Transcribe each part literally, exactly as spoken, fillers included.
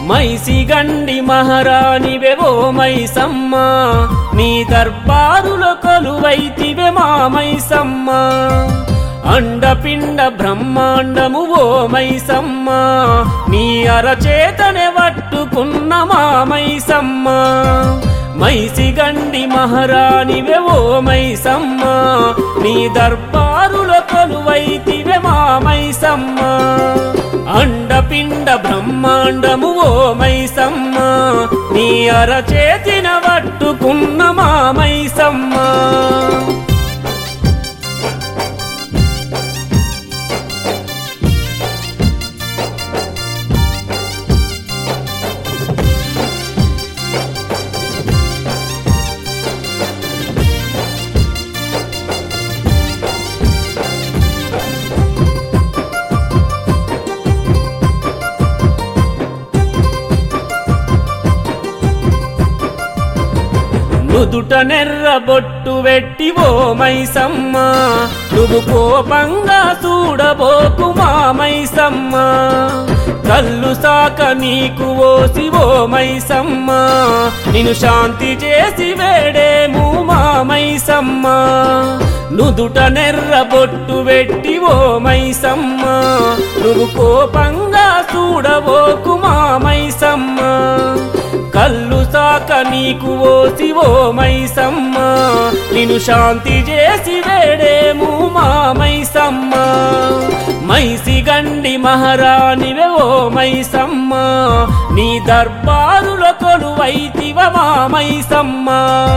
మైసిగండి మహారాణివే ఓ మైసమ్మ, నీ దర్బారులో కొలువైతివే మా మైసమ్మ. అండపిండ బ్రహ్మాండము ఓ మైసమ్మ, నీ అరచేతనే పట్టుకున్న మా మైసమ్మ. మైసిగండి మహారాణివే ఓ మైసమ్మ, నీ దర్బారులో కొలువైతివే మా మైసమ్మ. అండపిండ బ్రహ్మాండము ఓ మైసమ్మ, నీ అరచేతిన పట్టుకున్న మా మైసమ్మ. నుదుట నెర్ర బొట్టు వెట్టి ఓ మైసమ్మ, నువ్వు కోపంగా చూడబోకు మా మైసమ్మ. కళ్ళు సాక నీకు ఓసి ఓ మైసమ్మ, నిన్ను శాంతి చేసి వేడేము మా మైసమ్మ. నుదుట నెర్ర బొట్టు వెట్టి ఓ మైసమ్మ, నువ్వు కోపంగా చూడబోకు మా మైసమ్మ. కళ్ళు సాక నీకు ఓసి ఓ మైసమ్మ, నిన్ను శాంతి చేసి వేడేము మా మైసమ్మ. మైసిగండి మహారాణివే ఓ మైసమ్మ, నీ దర్బారులో కొలువైతివ మా మైసమ్మ.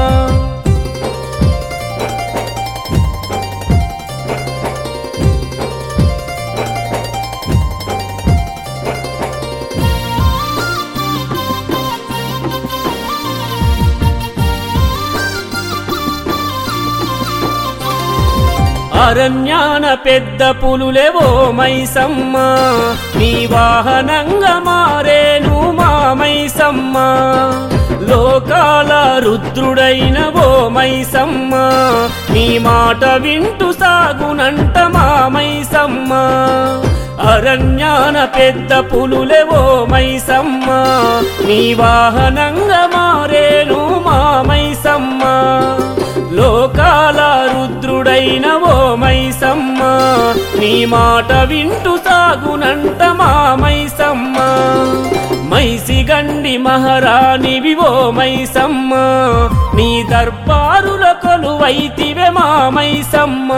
అరణ్యాన పెద్ద పులులే ఓ మైసమ్మ, నీ వాహనంగా మారేను మా మైసమ్మ. లోకాల రుద్రుడైన ఓ మైసమ్మ, నీ మాట వింటూ సాగునంట మా మైసమ్మ. అరణ్యాన పెద్ద పులులే ఓ మైసమ్మ, నీ వాహనంగా మారేను మా మైసమ్మ. లోకాల రుద్రుడైన ఓ మైసమ్మ, నీ మాట వింటూ సాగునంట మా మైసమ్మ. మైసిగండి మహారాణివి ఓ మైసమ్మ, నీ దర్బారులో కొలువైతివే మా మైసమ్మ.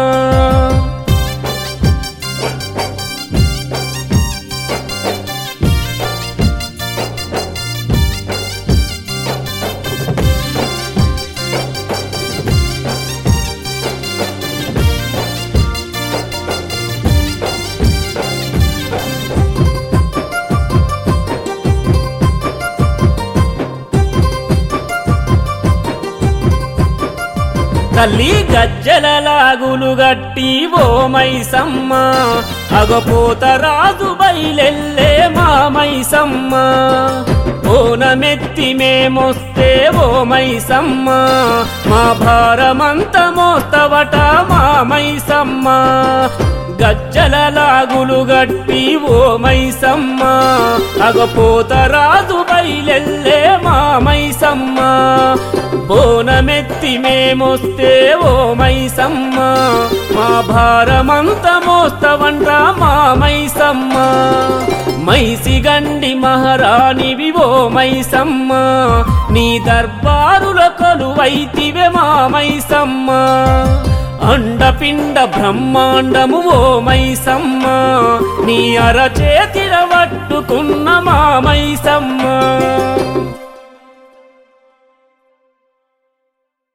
తల్లి గజ్జల లాగులు గట్టి ఓ మైసమ్మ, అగపోత రాజు బయలెల్లే మా మైసమ్మ. ఓనమెత్తి మేమొస్తే ఓ మైసమ్మ, మా భారమంత మోస్తవట మా మైసమ్మ. గజ్జల లాగులు గట్టి ఓ మైసమ్మ, అగపోత రాజు బయలెల్లే మా మైసమ్మ. బోనమెత్తి మేమొస్తే ఓ మైసమ్మ, మా భారమంత మోస్తవంట మా మైసమ్మ. మైసిగండి మహారాణివి ఓ మైసమ్మ, నీ దర్బారులో కొలువైతివే మా మైసమ్మ. అండపిండ బ్రహ్మాండము ఓ మైసమ్మ, నీ అరచేతిన పట్టుకున్న మా మైసమ్మ.